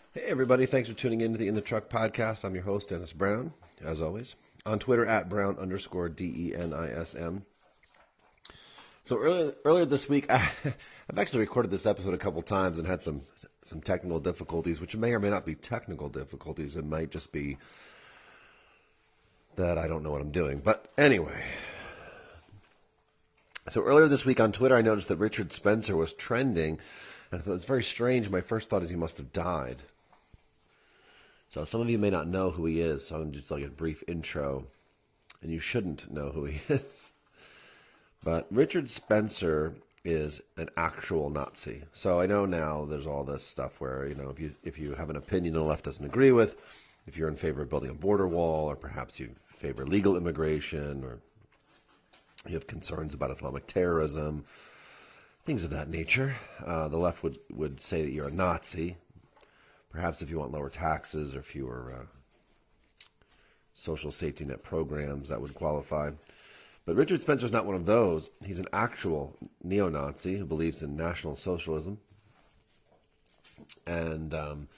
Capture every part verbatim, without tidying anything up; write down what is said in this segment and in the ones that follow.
Hey, everybody. Thanks for tuning in to the In the Truck podcast. I'm your host, Dennis Brown, as always. On Twitter, at Brown underscore D E N I S M. So earlier, earlier this week, I, I've actually recorded this episode a couple times and had some, some technical difficulties, which may or may not be technical difficulties. It might just be that I don't know what I'm doing. But anyway, so earlier this week on Twitter, I noticed that Richard Spencer was trending, and I thought it's very strange. My first thought is he must have died. So some of you may not know who he is, so I'm just like a brief intro, and you shouldn't know who he is. But Richard Spencer is an actual Nazi. So I know now there's all this stuff where, you know, if you if you have an opinion the left doesn't agree with, if you're in favor of building a border wall, or perhaps you favor legal immigration, or you have concerns about Islamic terrorism, things of that nature, uh, the left would, would say that you're a Nazi. Perhaps if you want lower taxes or fewer uh, social safety net programs, that would qualify. But Richard Spencer's not one of those. He's an actual neo-Nazi who believes in National Socialism. And um,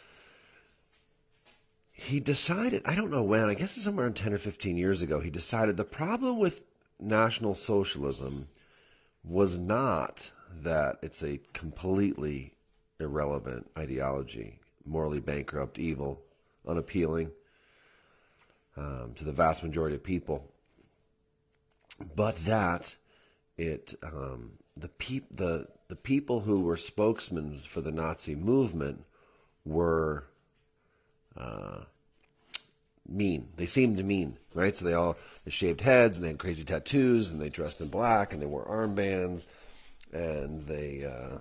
he decided, I don't know when, I guess it's somewhere in ten or fifteen years ago, he decided the problem with National Socialism was not that it's a completely irrelevant ideology, morally bankrupt, evil, unappealing um, to the vast majority of people, but that it um, the peop the the people who were spokesmen for the Nazi movement were uh, mean. They seemed mean, right? So they all they shaved heads and they had crazy tattoos and they dressed in black and they wore armbands and they. Uh,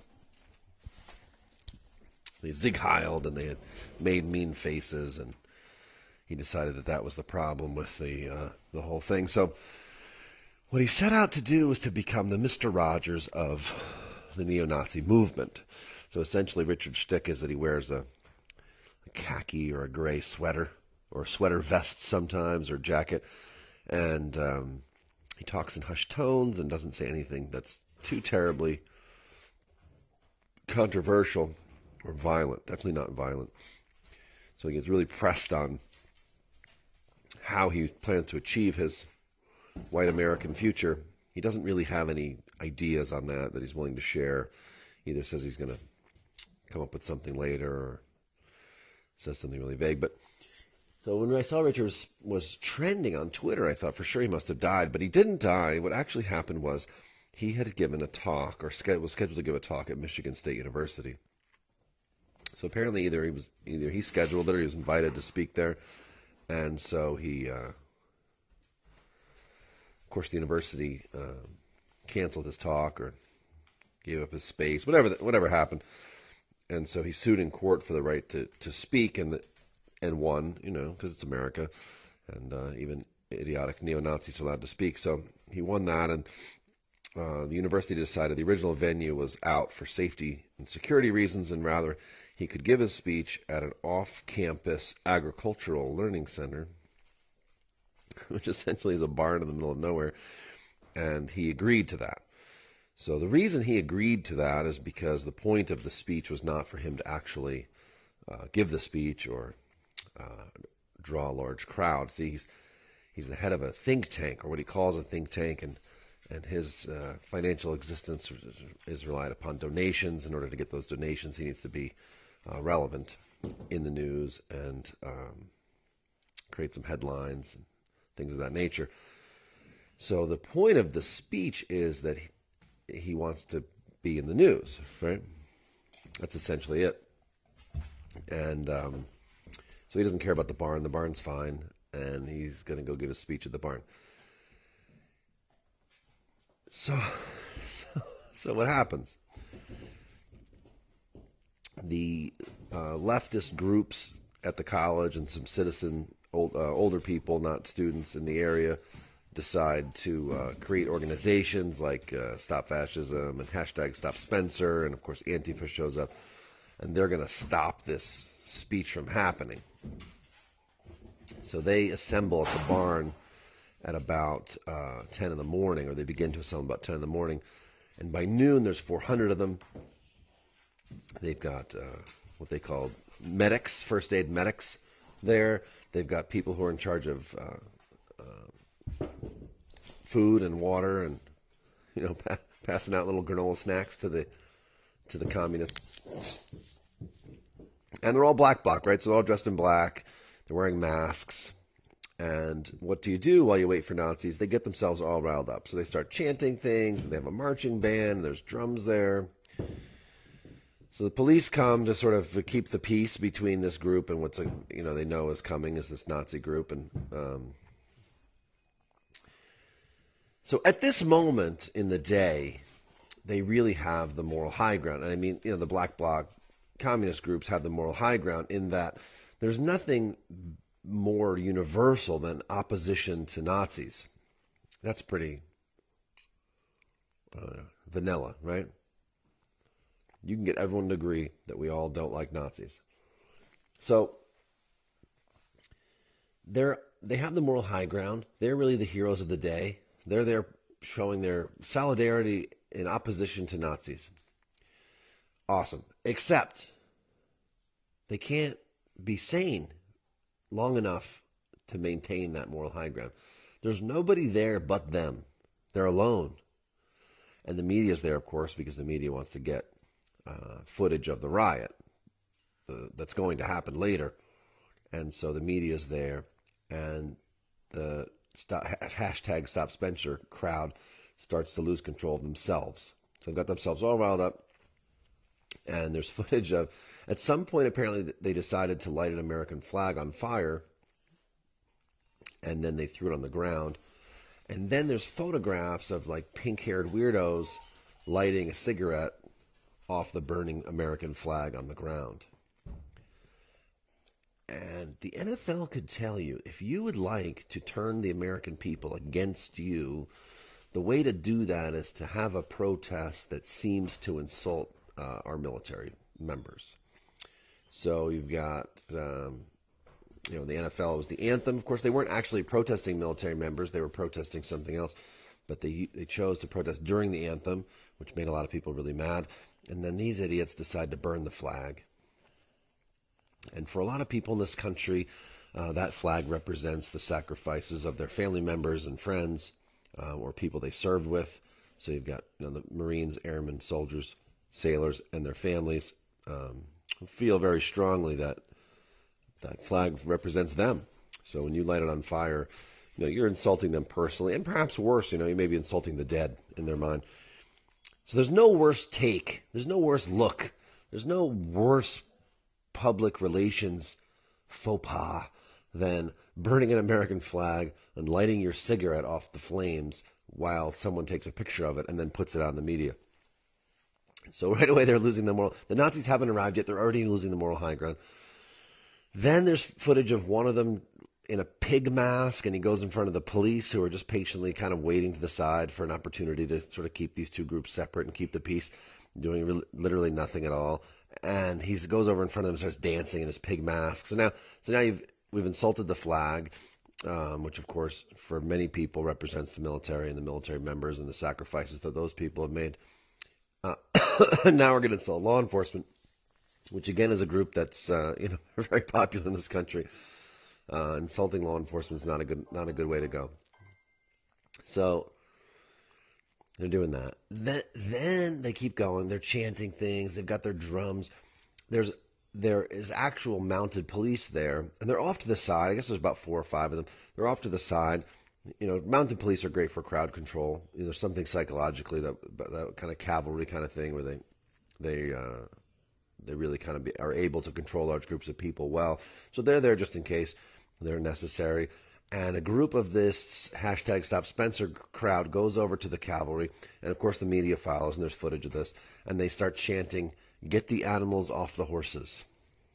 They zig-heiled and they had made mean faces, and he decided that that was the problem with the uh, the whole thing. So what he set out to do was to become the Mister Rogers of the neo-Nazi movement. So essentially Richard's shtick is that he wears a, a khaki or a gray sweater, or a sweater vest sometimes, or jacket, and um, he talks in hushed tones and doesn't say anything that's too terribly controversial or violent, definitely not violent. So he gets really pressed on how he plans to achieve his white American future. He doesn't really have any ideas on that that he's willing to share. He either says he's going to come up with something later or says something really vague. But so when I saw Richard was, was trending on Twitter, I thought for sure he must have died. But he didn't die. What actually happened was he had given a talk, or was scheduled to give a talk at Michigan State University. So apparently either he was either he scheduled it or he was invited to speak there, and so he, uh, of course, the university uh, canceled his talk or gave up his space, whatever whatever happened, and so he sued in court for the right to, to speak and the, and won, you know, because it's America, and uh, even idiotic neo-Nazis are allowed to speak. So he won that, and uh, the university decided the original venue was out for safety and security reasons, and rather he could give his speech at an off-campus agricultural learning center, which essentially is a barn in the middle of nowhere, and he agreed to that. So the reason he agreed to that is because the point of the speech was not for him to actually uh, give the speech or uh, draw a large crowd. See, he's, he's the head of a think tank, or what he calls a think tank, and and his uh, financial existence is relied upon donations. In order to get those donations, he needs to be Uh, relevant in the news and um, create some headlines and things of that nature. So the point of the speech is that he, he wants to be in the news, right? That's essentially it. And um, so he doesn't care about the barn. The barn's fine, and he's going to go give a speech at the barn. So, so, so what happens? The uh, leftist groups at the college and some citizen old, uh, older people, not students in the area, decide to uh, create organizations like uh, Stop Fascism and hashtag Stop Spencer, and of course Antifa shows up, and they're going to stop this speech from happening. So they assemble at the barn at about uh, ten in the morning, or they begin to assemble about ten in the morning, and by noon there's four hundred of them. They've got uh, what they call medics, first aid medics there. They've got people who are in charge of uh, uh, food and water, and you know, pa- passing out little granola snacks to the to the communists. And they're all black bloc, right? So they're all dressed in black. They're wearing masks. And what do you do while you wait for Nazis? They get themselves all riled up. So they start chanting things. They have a marching band. There's drums there. So the police come to sort of keep the peace between this group and what's, you know, they know is coming is this Nazi group. And um, so at this moment in the day, they really have the moral high ground. And I mean, you know, the black bloc communist groups have the moral high ground in that there's nothing more universal than opposition to Nazis. That's pretty uh, vanilla, right? You can get everyone to agree that we all don't like Nazis. So they're they have the moral high ground. They're really the heroes of the day. They're there showing their solidarity in opposition to Nazis. Awesome. Except they can't be sane long enough to maintain that moral high ground. There's nobody there but them. They're alone. And the media's there, of course, because the media wants to get uh, footage of the riot uh, that's going to happen later. And so the media's there, and the stop, hashtag Stop Spencer crowd starts to lose control of themselves. So they've got themselves all riled up. And there's footage of, at some point, apparently, they decided to light an American flag on fire. And then they threw it on the ground. And then there's photographs of, like, pink-haired weirdos lighting a cigarette off the burning American flag on the ground. And the N F L could tell you, if you would like to turn the American people against you, the way to do that is to have a protest that seems to insult uh, our military members. So you've got, um, you know, the N F L was the anthem. Of course, they weren't actually protesting military members. They were protesting something else. But they they chose to protest during the anthem, which made a lot of people really mad. And then these idiots decide to burn the flag. And for a lot of people in this country, uh, that flag represents the sacrifices of their family members and friends uh, or people they served with. So you've got, you know, the Marines, airmen, soldiers, sailors, and their families um, feel very strongly that that flag represents them. So when you light it on fire, you know, you're insulting them personally, and perhaps worse, you know, you may be insulting the dead in their mind. So there's no worse take. There's no worse look. There's no worse public relations faux pas than burning an American flag and lighting your cigarette off the flames while someone takes a picture of it and then puts it on the media. So right away they're losing the moral. The Nazis haven't arrived yet. They're already losing the moral high ground. Then there's footage of one of them in a pig mask, and he goes in front of the police, who are just patiently kind of waiting to the side for an opportunity to sort of keep these two groups separate and keep the peace, doing re- literally nothing at all. And he goes over in front of them and starts dancing in his pig mask. So now, so now you've we've insulted the flag, um, which of course for many people represents the military and the military members and the sacrifices that those people have made. Uh, now we're going to insult law enforcement, which again is a group that's uh, you know very popular in this country. Uh, insulting law enforcement is not a good not a good way to go. So they're doing that. Then, then they keep going. They're chanting things. They've got their drums. There's there is actual mounted police there, and they're off to the side. I guess there's about four or five of them. They're off to the side. You know, mounted police are great for crowd control. You know, there's something psychologically that that kind of cavalry kind of thing where they they uh, they really kind of be, are able to control large groups of people well. So they're there just in case they're necessary. And a group of this hashtag Stop Spencer crowd goes over to the cavalry. And, of course, the media follows, and there's footage of this. And they start chanting, "Get the animals off the horses."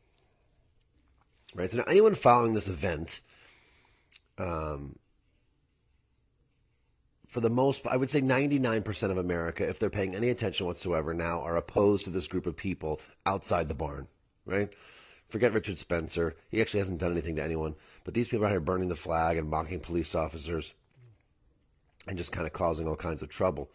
Right? So now anyone following this event, um, for the most, I would say ninety-nine percent of America, if they're paying any attention whatsoever now, are opposed to this group of people outside the barn. Right? Forget Richard Spencer. He actually hasn't done anything to anyone. But these people are here burning the flag and mocking police officers and just kind of causing all kinds of trouble.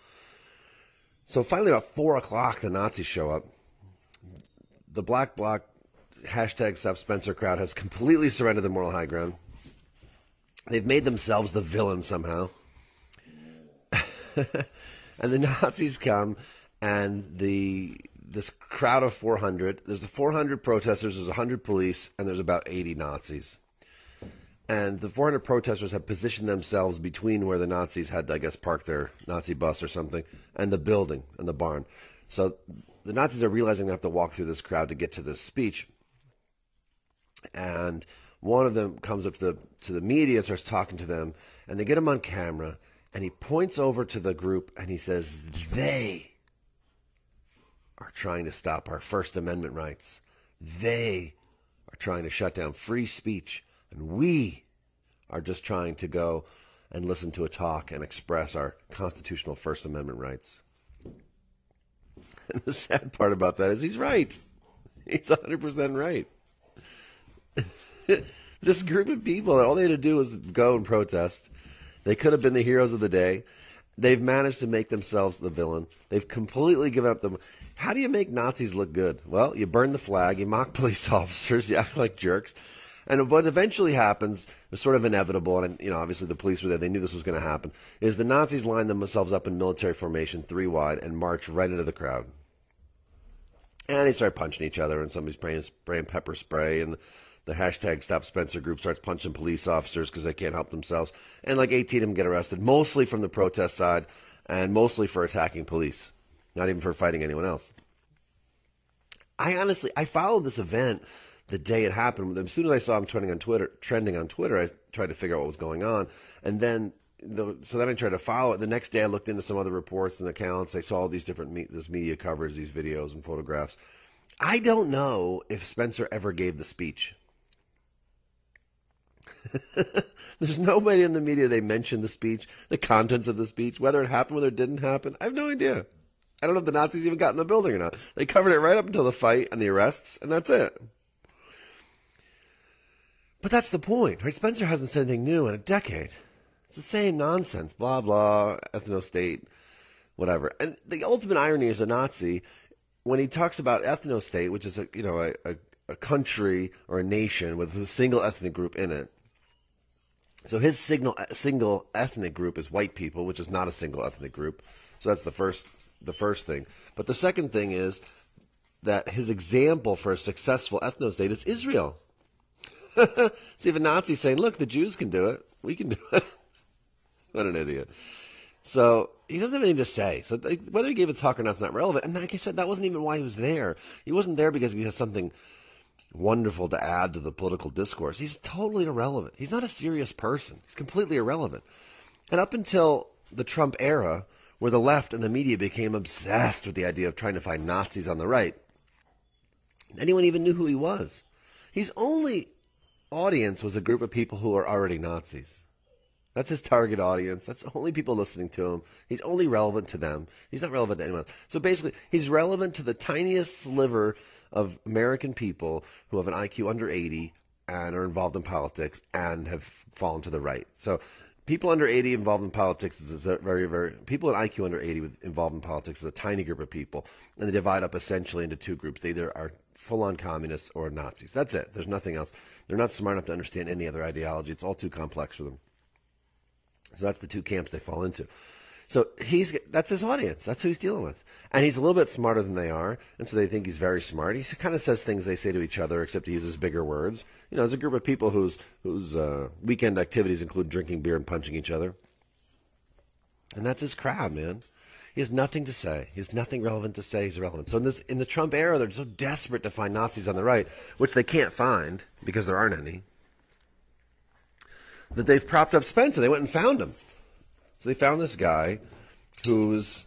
So finally about four o'clock, the Nazis show up. The black bloc hashtag Stop Spencer crowd has completely surrendered the moral high ground. They've made themselves the villain somehow. And the Nazis come, and the this crowd of four hundred, there's the four hundred protesters, there's one hundred police, and there's about eighty Nazis. And the four hundred protesters have positioned themselves between where the Nazis had, I guess, parked their Nazi bus or something, and the building, and the barn. So the Nazis are realizing they have to walk through this crowd to get to this speech. And one of them comes up to the to the media and starts talking to them, and they get him on camera, and he points over to the group, and he says, they are trying to stop our First Amendment rights. They are trying to shut down free speech, and we are just trying to go and listen to a talk and express our constitutional First Amendment rights. And the sad part about that is he's right. He's one hundred percent right. This group of people, all they had to do was go and protest. They could have been the heroes of the day. They've managed to make themselves the villain. They've completely given up the... How do you make Nazis look good? Well, you burn the flag, you mock police officers, you act like jerks. And what eventually happens is sort of inevitable, and you know, obviously the police were there, they knew this was going to happen, is the Nazis line themselves up in military formation, three wide, and march right into the crowd. And they start punching each other, and somebody's spraying, spraying pepper spray, and the hashtag Stop Spencer group starts punching police officers because they can't help themselves. And like eighteen of them get arrested, mostly from the protest side, and mostly for attacking police, not even for fighting anyone else. I honestly, I followed this event the day it happened. As soon as I saw him trending on Twitter, trending on Twitter, I tried to figure out what was going on. And then, the, so then I tried to follow it. The next day I looked into some other reports and accounts. I saw all these different me- this media coverage, these videos and photographs. I don't know if Spencer ever gave the speech. There's nobody in the media, they mentioned the speech, the contents of the speech, whether it happened, whether it didn't happen. I have no idea. I don't know if the Nazis even got in the building or not. They covered it right up until the fight and the arrests, and that's it. But that's the point, right? Spencer hasn't said anything new in a decade. It's the same nonsense, blah, blah, ethno-state, whatever. And the ultimate irony is a Nazi, when he talks about ethno-state, which is a, you know, a, a, a country or a nation with a single ethnic group in it. So his signal, single ethnic group is white people, which is not a single ethnic group. So that's the first, the first thing. But the second thing is that his example for a successful ethno-state is Israel. So you have a Nazi saying, look, the Jews can do it. We can do it. What an idiot. So he doesn't have anything to say. So like, whether he gave a talk or not is not relevant. And like I said, that wasn't even why he was there. He wasn't there because he has something wonderful to add to the political discourse. He's totally irrelevant. He's not a serious person. He's completely irrelevant. And up until the Trump era, where the left and the media became obsessed with the idea of trying to find Nazis on the right, anyone even knew who he was. His only audience was a group of people who are already Nazis. That's his target audience. That's the only people listening to him. He's only relevant to them. He's not relevant to anyone else. So basically, he's relevant to the tiniest sliver of American people who have an I Q under eighty and are involved in politics and have fallen to the right. So people under eighty involved in politics is a very, very... People in I Q under eighty with involved in politics is a tiny group of people. And they divide up essentially into two groups. They either are full-on communists or Nazis. That's it. There's nothing else. They're not smart enough to understand any other ideology. It's all too complex for them. So that's the two camps they fall into. So he's that's his audience. That's who he's dealing with. And he's a little bit smarter than they are, and so they think he's very smart. He kind of says things they say to each other, except he uses bigger words. You know, there's a group of people whose whose uh, weekend activities include drinking beer and punching each other. And that's his crowd, man. He has nothing to say. He has nothing relevant to say. He's irrelevant. So in this in the Trump era, they're so desperate to find Nazis on the right, which they can't find because there aren't any, that they've propped up Spencer. They went and found him. So they found this guy who's,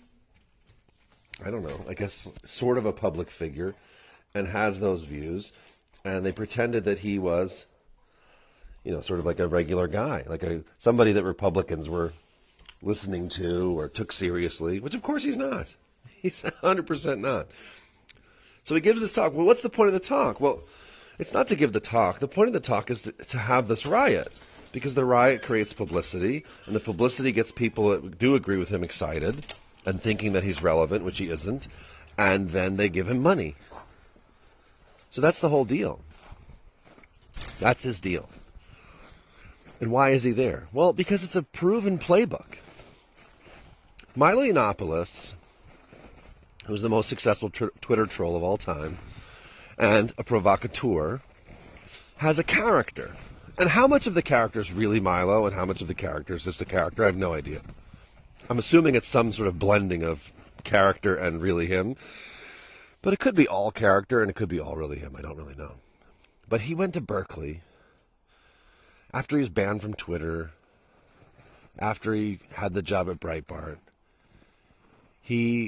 I don't know, I guess sort of a public figure and has those views. And they pretended that he was, you know, sort of like a regular guy, like a somebody that Republicans were listening to or took seriously, which of course he's not. He's one hundred percent not. So he gives this talk. Well, what's the point of the talk? Well, it's not to give the talk. The point of the talk is to, to have this riot, because the riot creates publicity, and the publicity gets people that do agree with him excited and thinking that he's relevant, which he isn't, and then they give him money. So that's the whole deal. That's his deal. And why is he there? Well, because it's a proven playbook. Milo Yiannopoulos, who's the most successful tr- Twitter troll of all time, and a provocateur, has a character. And how much of the character is really Milo and how much of the character is just a character, I have no idea. I'm assuming it's some sort of blending of character and really him. But it could be all character and it could be all really him. I don't really know. But he went to Berkeley after he was banned from Twitter, after he had the job at Breitbart. He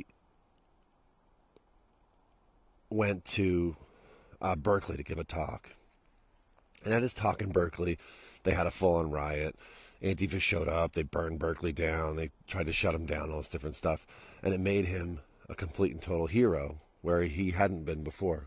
went to uh, Berkeley to give a talk. And at his talk in Berkeley, they had a full-on riot. Antifa showed up. They burned Berkeley down. They tried to shut him down, all this different stuff. And it made him a complete and total hero where he hadn't been before.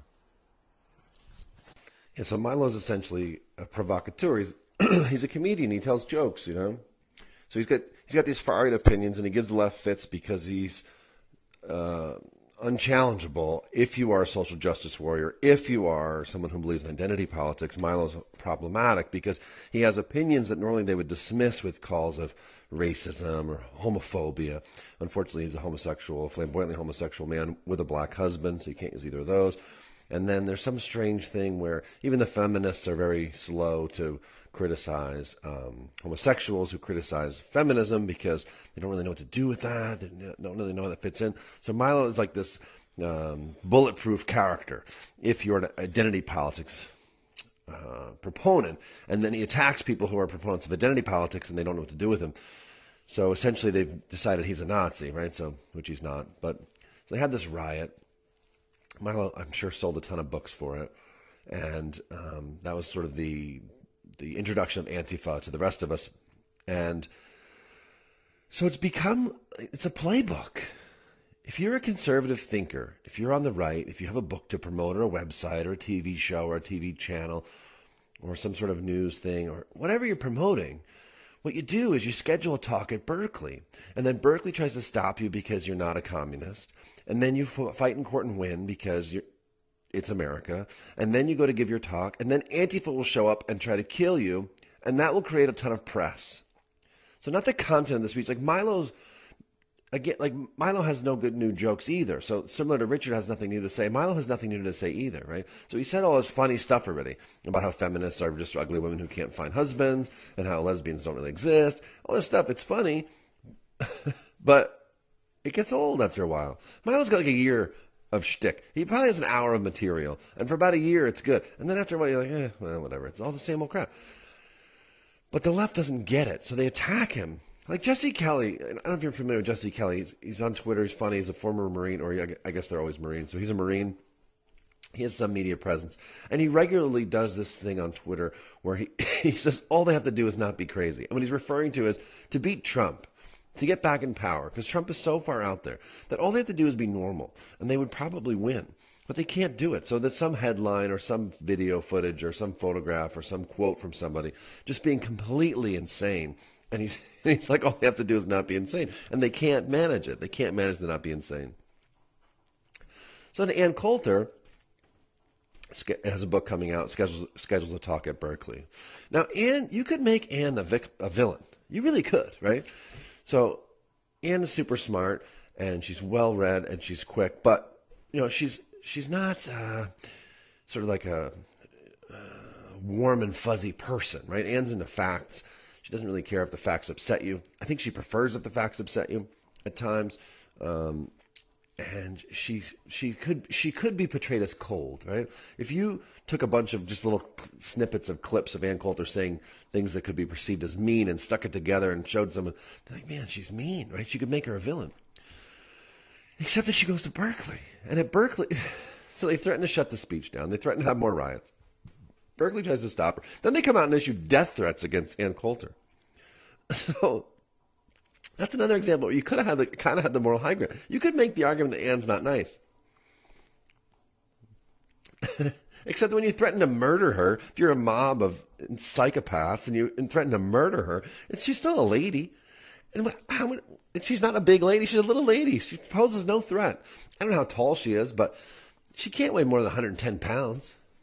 Yeah, so Milo's essentially a provocateur. He's, he's a comedian. He tells jokes, you know. So he's got he's got these far-right opinions, and he gives the left fits because he's uh, unchallengeable. If you are a social justice warrior, if you are someone who believes in identity politics, Milo's problematic because he has opinions that normally they would dismiss with calls of racism or homophobia. Unfortunately, he's a homosexual, flamboyantly homosexual man with a black husband, so you can't use either of those. And then there's some strange thing where even the feminists are very slow to criticize um, homosexuals who criticize feminism because they don't really know what to do with that. They don't really know how that fits in. So Milo is like this um, bulletproof character if you're an identity politics uh, proponent. And then he attacks people who are proponents of identity politics and they don't know what to do with him. So essentially they've decided he's a Nazi, right? So, which he's not. But so they had this riot. Milo, I'm sure, sold a ton of books for it. And um, that was sort of the the introduction of Antifa to the rest of us. And so it's become, it's a playbook. If you're a conservative thinker, if you're on the right, if you have a book to promote or a website or a T V show or a T V channel or some sort of news thing or whatever you're promoting, what you do is you schedule a talk at Berkeley. And then Berkeley tries to stop you because you're not a communist. And then you fight in court and win because you're, it's America. And then you go to give your talk. And then Antifa will show up and try to kill you. And that will create a ton of press. So not the content of the speech. Like Milo's, again, like Milo has no good new jokes either. So similar to Richard has nothing new to say. Milo has nothing new to say either, right? So he said all this funny stuff already about how feminists are just ugly women who can't find husbands and how lesbians don't really exist. All this stuff. It's funny. But it gets old after a while. Milo's got like a year of shtick. He probably has an hour of material. And for about a year, it's good. And then after a while, you're like, eh, well, whatever. It's all the same old crap. But the left doesn't get it. So they attack him. Like Jesse Kelly. I don't know if you're familiar with Jesse Kelly. He's, he's on Twitter. He's funny. He's a former Marine. Or I guess they're always Marines. So he's a Marine. He has some media presence. And he regularly does this thing on Twitter where he, he says all they have to do is not be crazy. And what he's referring to is to beat Trump, to get back in power, because Trump is so far out there that all they have to do is be normal, and they would probably win. But they can't do it. So there's some headline or some video footage or some photograph or some quote from somebody just being completely insane. And he's, he's like, all they have to do is not be insane. And they can't manage it. They can't manage to not be insane. So Ann Coulter has a book coming out, schedules, schedules a talk at Berkeley. Now, Ann, you could make Ann a, vic, a villain. You really could, right? So Ann is super smart, and she's well-read, and she's quick. But, you know, she's she's not uh, sort of like a uh, warm and fuzzy person, right? Ann's into facts. She doesn't really care if the facts upset you. I think she prefers if the facts upset you at times. Um, and she she could she could be portrayed as cold, right? If you took a bunch of just little snippets of clips of Ann Coulter saying things that could be perceived as mean and stuck it together and showed someone, they're like, man, she's mean, right? She could make her a villain. Except that she goes to Berkeley. And at Berkeley, so they threaten to shut the speech down. They threaten to have more riots. Berkeley tries to stop her. Then they come out and issue death threats against Ann Coulter. So that's another example where you could have had the, kind of had the moral high ground. You could make the argument that Ann's not nice. Except when you threaten to murder her, if you're a mob of psychopaths and you and threaten to murder her, and she's still a lady. And how, and she's not a big lady. She's a little lady. She poses no threat. I don't know how tall she is, but she can't weigh more than one hundred ten pounds.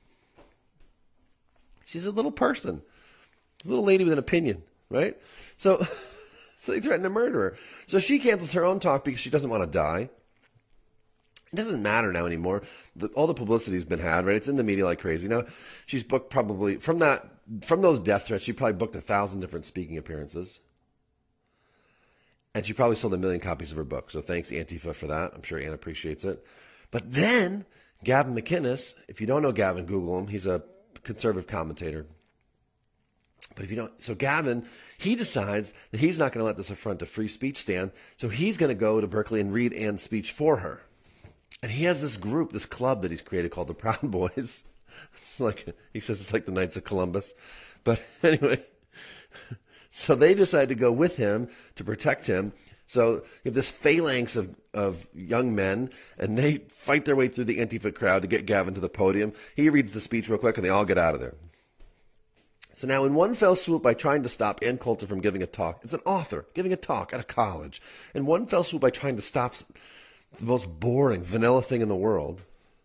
She's a little person, a little lady with an opinion, right? So, so they threaten to murder her. So she cancels her own talk because she doesn't want to die. It doesn't matter now anymore. The, all the publicity's been had, right? It's in the media like crazy. Now, she's booked probably, from that, from those death threats, she probably booked a thousand different speaking appearances. And she probably sold a million copies of her book. So thanks, Antifa, for that. I'm sure Ann appreciates it. But then, Gavin McInnes, if you don't know Gavin, Google him. He's a conservative commentator. But if you don't, so Gavin, he decides that he's not going to let this affront to free speech stand. So he's going to go to Berkeley and read Ann's speech for her. And he has this group, this club that he's created called the Proud Boys. It's like, he says it's like the Knights of Columbus. But anyway, so they decide to go with him to protect him. So you have this phalanx of, of young men, and they fight their way through the Antifa crowd to get Gavin to the podium. He reads the speech real quick, and they all get out of there. So now in one fell swoop, by trying to stop Ann Coulter from giving a talk, it's an author giving a talk at a college. In one fell swoop, by trying to stop the most boring, vanilla thing in the world,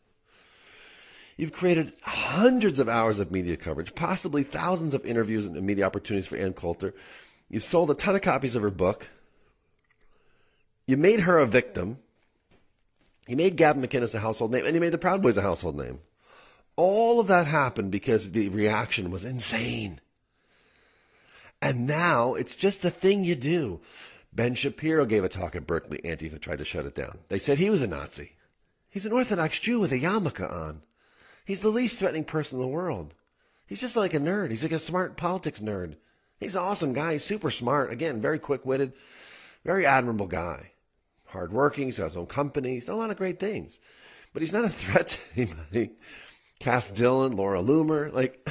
you've created hundreds of hours of media coverage, possibly thousands of interviews and media opportunities for Ann Coulter. You've sold a ton of copies of her book. You made her a victim. You made Gavin McInnes a household name, and you made the Proud Boys a household name. All of that happened because the reaction was insane. And now it's just the thing you do. Ben Shapiro gave a talk at Berkeley. Antifa tried to shut it down. They said he was a Nazi. He's an Orthodox Jew with a yarmulke on. He's the least threatening person in the world. He's just like a nerd. He's like a smart politics nerd. He's an awesome guy. He's super smart. Again, very quick-witted, very admirable guy. Hardworking. He's got his own company. He's done a lot of great things. But he's not a threat to anybody. Cass Dillon, Laura Loomer, like...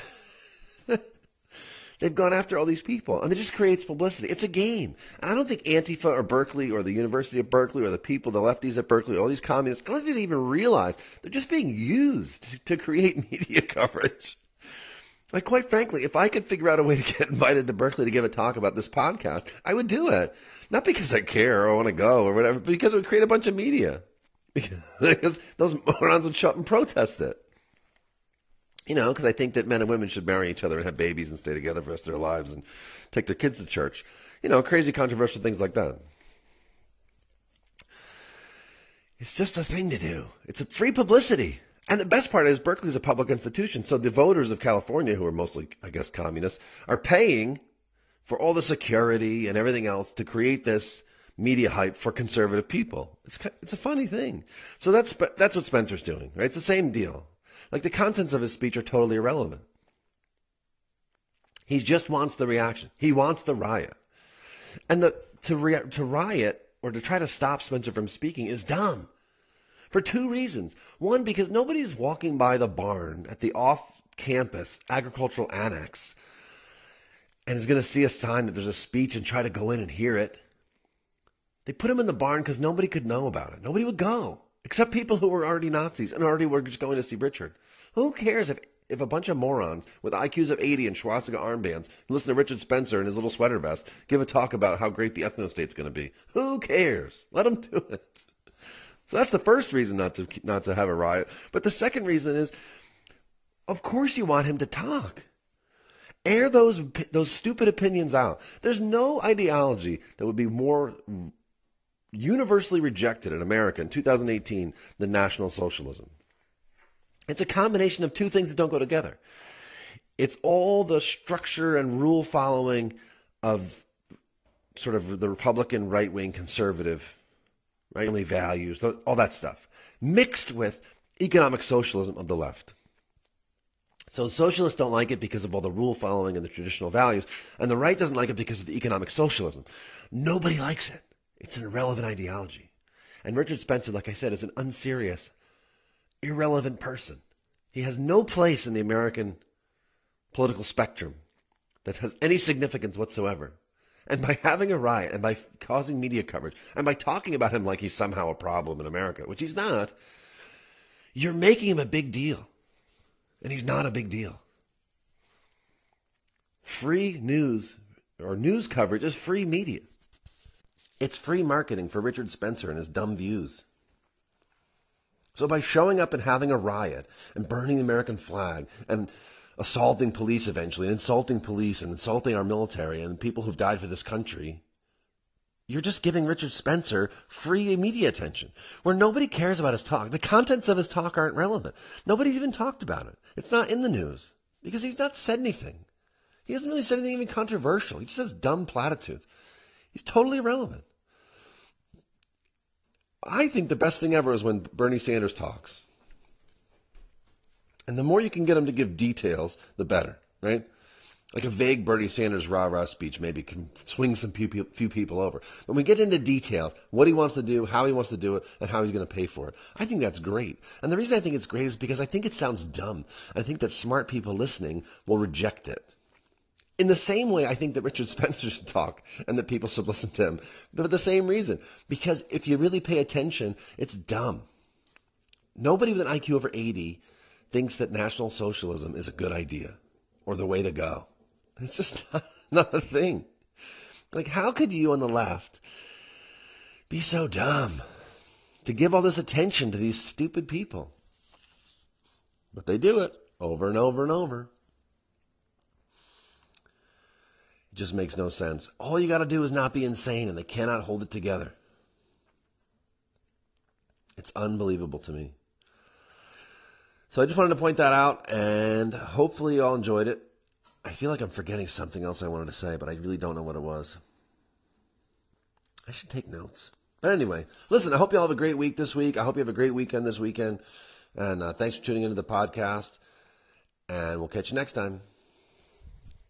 They've gone after all these people, and it just creates publicity. It's a game. And I don't think Antifa or Berkeley or the University of Berkeley or the people, the lefties at Berkeley, all these communists, I don't think they even realize they're just being used to, to create media coverage. Like, quite frankly, if I could figure out a way to get invited to Berkeley to give a talk about this podcast, I would do it. Not because I care or want to go or whatever, but because it would create a bunch of media. Because those morons would show up and protest it. You know, because I think that men and women should marry each other and have babies and stay together for the rest of their lives and take their kids to church. You know, crazy, controversial things like that. It's just a thing to do. It's a free publicity. And the best part is Berkeley's a public institution. So the voters of California, who are mostly, I guess, communists, are paying for all the security and everything else to create this media hype for conservative people. It's it's a funny thing. So that's that's what Spencer's doing, right? It's the same deal. Like, the contents of his speech are totally irrelevant. He just wants the reaction. He wants the riot. And the to rea- to riot or to try to stop Spencer from speaking is dumb. For two reasons. One, because nobody's walking by the barn at the off-campus agricultural annex and is going to see a sign that there's a speech and try to go in and hear it. They put him in the barn because nobody could know about it. Nobody would go. Except people who were already Nazis and already were just going to see Richard. Who cares if, if a bunch of morons with I Qs of eighty and swastika armbands listen to Richard Spencer in his little sweater vest give a talk about how great the ethno-state's going to be? Who cares? Let them do it. So that's the first reason not to not to have a riot. But the second reason is, of course you want him to talk. Air those those stupid opinions out. There's no ideology that would be more universally rejected in America in two thousand eighteen than National Socialism. It's a combination of two things that don't go together. It's all the structure and rule following of sort of the Republican right-wing conservative, right-wing values, all that stuff, mixed with economic socialism of the left. So socialists don't like it because of all the rule following and the traditional values, and the right doesn't like it because of the economic socialism. Nobody likes it. It's an irrelevant ideology. And Richard Spencer, like I said, is an unserious, irrelevant person. He has no place in the American political spectrum that has any significance whatsoever. And by having a riot, and by causing media coverage, and by talking about him like he's somehow a problem in America, which he's not, you're making him a big deal. And he's not a big deal. Free news, or news coverage, is free media. It's free marketing for Richard Spencer and his dumb views. So by showing up and having a riot and burning the American flag and assaulting police eventually, and insulting police and insulting our military and people who've died for this country, you're just giving Richard Spencer free media attention, where nobody cares about his talk. The contents of his talk aren't relevant. Nobody's even talked about it. It's not in the news because he's not said anything. He hasn't really said anything even controversial. He just says dumb platitudes. He's totally irrelevant. I think the best thing ever is when Bernie Sanders talks. And the more you can get him to give details, the better, right? Like a vague Bernie Sanders rah-rah speech maybe can swing some few, few people over. When we get into detail, what he wants to do, how he wants to do it, and how he's going to pay for it, I think that's great. And the reason I think it's great is because I think it sounds dumb. I think that smart people listening will reject it. In the same way, I think that Richard Spencer should talk and that people should listen to him. But for the same reason. Because if you really pay attention, it's dumb. Nobody with an I Q over eighty thinks that National Socialism is a good idea or the way to go. It's just not, not a thing. Like, how could you on the left be so dumb to give all this attention to these stupid people? But they do it over and over and over. It just makes no sense. All you got to do is not be insane, and they cannot hold it together. It's unbelievable to me. So I just wanted to point that out, and hopefully you all enjoyed it. I feel like I'm forgetting something else I wanted to say, but I really don't know what it was. I should take notes. But anyway, listen, I hope you all have a great week this week. I hope you have a great weekend this weekend. And uh, thanks for tuning into the podcast. And we'll catch you next time.